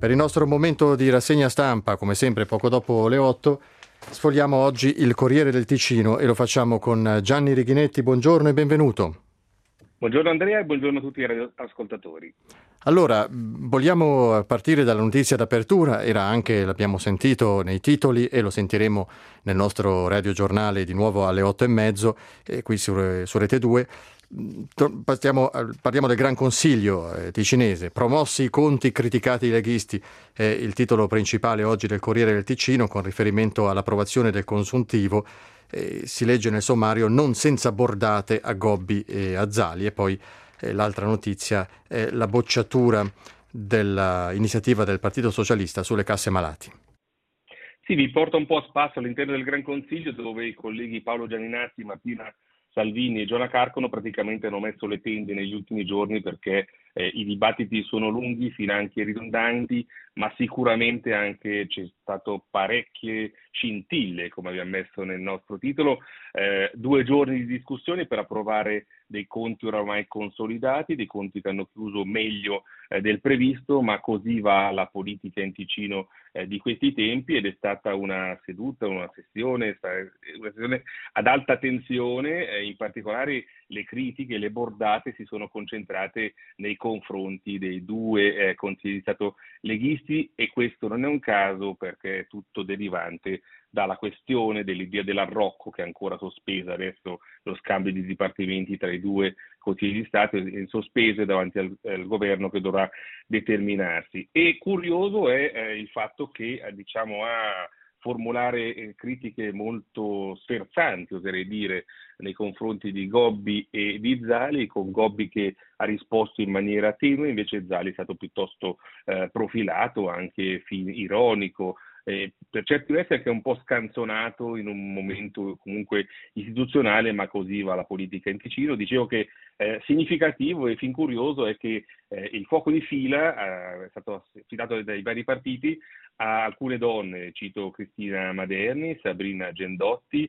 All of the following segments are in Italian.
Per il nostro momento di rassegna stampa, come sempre poco dopo le 8, sfogliamo oggi il Corriere del Ticino e lo facciamo con Gianni Righinetti. Buongiorno e benvenuto. Buongiorno Andrea e buongiorno a tutti i radioascoltatori. Allora, vogliamo partire dalla notizia d'apertura, era anche, l'abbiamo sentito nei titoli e lo sentiremo nel nostro radiogiornale di nuovo alle 8:30, qui su Rete 2. Parliamo del Gran Consiglio ticinese, promossi i conti criticati i leghisti, è il titolo principale oggi del Corriere del Ticino con riferimento all'approvazione del consuntivo. Si legge nel sommario non senza bordate a Gobbi e a Zali, e poi l'altra notizia è la bocciatura dell'iniziativa del Partito Socialista sulle casse malati. Sì, vi porto un po' a spasso all'interno del Gran Consiglio, dove i colleghi Paolo Gianinazzi, Martina Salvini e Giona Carcono praticamente hanno messo le tende negli ultimi giorni perché i dibattiti sono lunghi, finanche ridondanti, ma sicuramente anche c'è stato parecchie scintille, come abbiamo messo nel nostro titolo, 2 giorni di discussione per approvare dei conti oramai consolidati, dei conti che hanno chiuso meglio del previsto, ma così va la politica in Ticino di questi tempi, ed è stata una sessione ad alta tensione, in particolare le critiche, le bordate si sono concentrate nei confronti dei due consigli di Stato leghisti, e questo non è un caso perché è tutto derivante dalla questione dell'idea dell'arrocco, che è ancora sospesa adesso, lo scambio di dipartimenti tra i due consigli di Stato è sospeso davanti al governo che dovrà determinarsi. E curioso è il fatto che diciamo a formulare critiche molto sferzanti, oserei dire, nei confronti di Gobbi e di Zali, con Gobbi che ha risposto in maniera tenue, invece Zali è stato piuttosto profilato, anche ironico, per certi versi anche un po' scanzonato in un momento comunque istituzionale, ma così va la politica in Ticino. Dicevo che significativo e fin curioso è che il fuoco di fila è stato affidato dai vari partiti a alcune donne, cito Cristina Maderni, Sabrina Gendotti,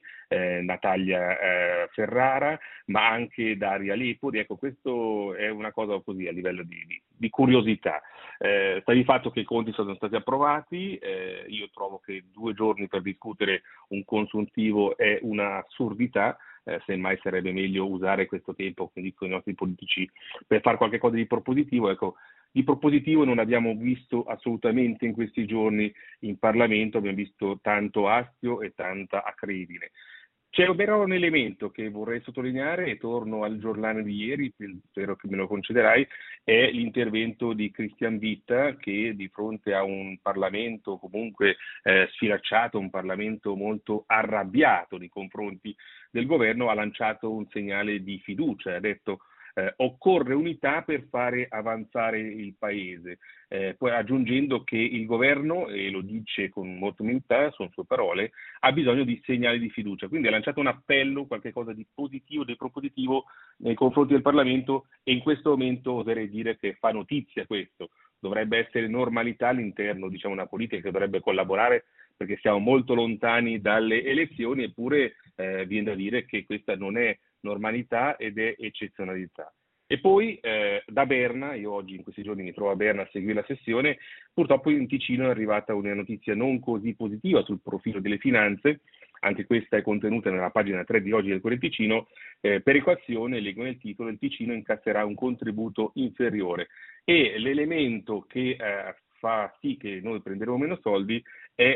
Natalia Ferrara, ma anche Daria Lepori. Ecco, questo è una cosa così a livello di curiosità. Sta di fatto che i conti sono stati approvati, io trovo che 2 giorni per discutere un consuntivo è un'assurdità. Semmai sarebbe meglio usare questo tempo, come dicono i nostri politici, per fare qualche cosa di propositivo. Ecco, di propositivo non abbiamo visto assolutamente in questi giorni in Parlamento, abbiamo visto tanto astio e tanta acredine. C'è però un elemento che vorrei sottolineare, e torno al giornale di ieri, spero che me lo concederai, è l'intervento di Christian Witta, che di fronte a un Parlamento comunque sfilacciato, un Parlamento molto arrabbiato nei confronti del governo, ha lanciato un segnale di fiducia, ha detto occorre unità per fare avanzare il Paese, poi aggiungendo che il governo, e lo dice con molta umiltà, sono sue parole, ha bisogno di segnali di fiducia. Quindi ha lanciato un appello, qualcosa di positivo, di propositivo nei confronti del Parlamento, e in questo momento oserei dire che fa notizia questo. Dovrebbe essere normalità all'interno, diciamo, una politica che dovrebbe collaborare, perché siamo molto lontani dalle elezioni, eppure viene da dire che questa non è normalità ed è eccezionalità. E poi da Berna, io oggi in questi giorni mi trovo a Berna a seguire la sessione, purtroppo in Ticino è arrivata una notizia non così positiva sul profilo delle finanze, anche questa è contenuta nella pagina 3 di oggi del Corriere Ticino. Perequazione, leggo nel titolo, il Ticino incasserà un contributo inferiore, e l'elemento che fa sì che noi prenderemo meno soldi è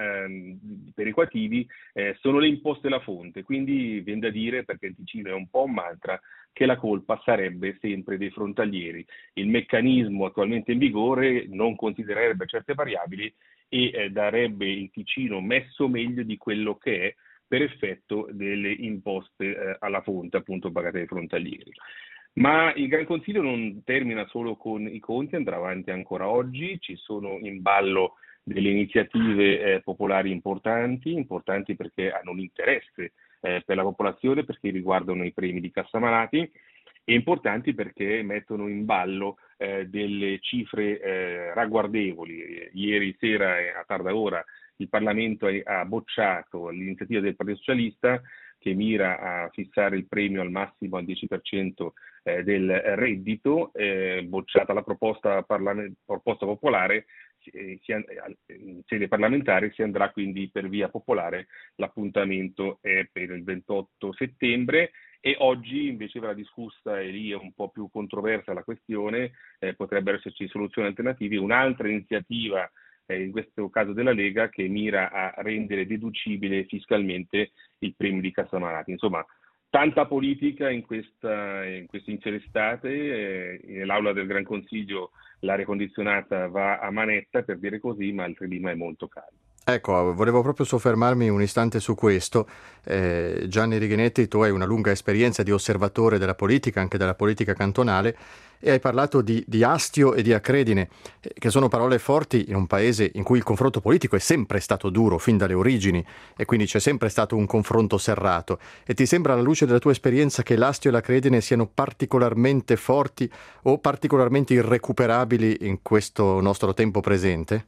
perequativi, sono le imposte alla fonte, quindi viene da dire, perché il Ticino è un po' un mantra, che la colpa sarebbe sempre dei frontalieri. Il meccanismo attualmente in vigore non considererebbe certe variabili e darebbe il Ticino messo meglio di quello che è per effetto delle imposte alla fonte, appunto, pagate dai frontalieri. Ma il Gran Consiglio non termina solo con i conti, andrà avanti ancora oggi, ci sono in ballo delle iniziative popolari importanti perché hanno un interesse per la popolazione, perché riguardano i premi di Cassamalati, e importanti perché mettono in ballo delle cifre ragguardevoli. Ieri sera a tarda ora il Parlamento ha bocciato l'iniziativa del Partito Socialista, che mira a fissare il premio al massimo al 10% del reddito, bocciata la proposta popolare, sia in sede parlamentare, si andrà quindi per via popolare. L'appuntamento è per il 28 settembre e oggi invece verrà discussa, e lì è un po' più controversa la questione, potrebbero esserci soluzioni alternative, un'altra iniziativa, in questo caso della Lega, che mira a rendere deducibile fiscalmente il premio di cassa malati. Insomma, tanta politica in queste intere estate, nell'aula del Gran Consiglio l'aria condizionata va a manetta, per dire così, ma il clima è molto caldo. Ecco, volevo proprio soffermarmi un istante su questo. Gianni Righenetti, tu hai una lunga esperienza di osservatore della politica, anche della politica cantonale, e hai parlato di astio e di acredine, che sono parole forti in un paese in cui il confronto politico è sempre stato duro, fin dalle origini, e quindi c'è sempre stato un confronto serrato. E ti sembra, alla luce della tua esperienza, che l'astio e l'acredine siano particolarmente forti o particolarmente irrecuperabili in questo nostro tempo presente?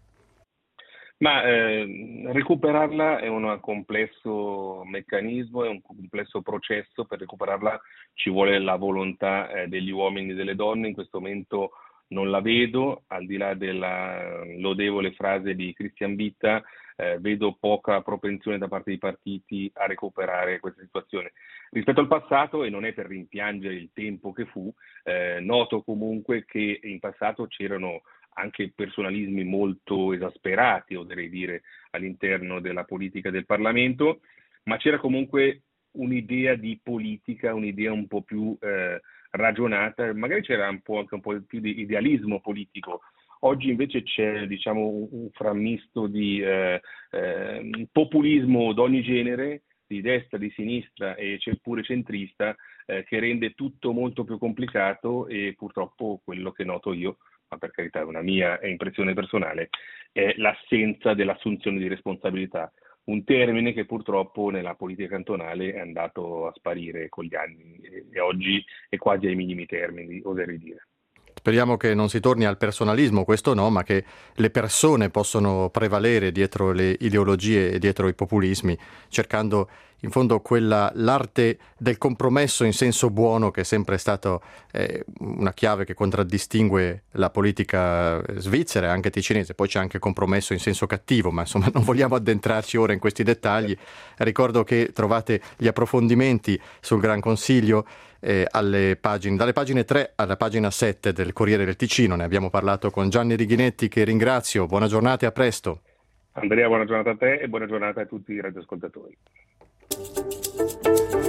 Ma recuperarla è un complesso meccanismo, è un complesso processo. Per recuperarla ci vuole la volontà degli uomini e delle donne. In questo momento non la vedo, al di là della lodevole frase di Christian Bitta, vedo poca propensione da parte dei partiti a recuperare questa situazione. Rispetto al passato, e non è per rimpiangere il tempo che fu, noto comunque che in passato c'erano anche personalismi molto esasperati, oserei dire, all'interno della politica del Parlamento, ma c'era comunque un'idea di politica, un'idea un po' più ragionata, magari c'era anche un po' più di idealismo politico. Oggi invece c'è, diciamo, un frammisto di populismo d'ogni genere, di destra, di sinistra e c'è pure centrista, che rende tutto molto più complicato, e purtroppo quello che noto io, ma per carità è una mia impressione personale, è l'assenza dell'assunzione di responsabilità, un termine che purtroppo nella politica cantonale è andato a sparire con gli anni e oggi è quasi ai minimi termini, oserei dire. Speriamo che non si torni al personalismo, questo no, ma che le persone possano prevalere dietro le ideologie e dietro i populismi, cercando in fondo l'arte del compromesso in senso buono, che è sempre stato una chiave che contraddistingue la politica svizzera e anche ticinese. Poi c'è anche compromesso in senso cattivo, ma insomma non vogliamo addentrarci ora in questi dettagli. Ricordo che trovate gli approfondimenti sul Gran Consiglio dalle pagine 3 alla pagina 7 del Corriere del Ticino. Ne abbiamo parlato con Gianni Righenetti, che ringrazio. Buona giornata e a presto. Andrea, buona giornata a te e buona giornata a tutti i radioascoltatori.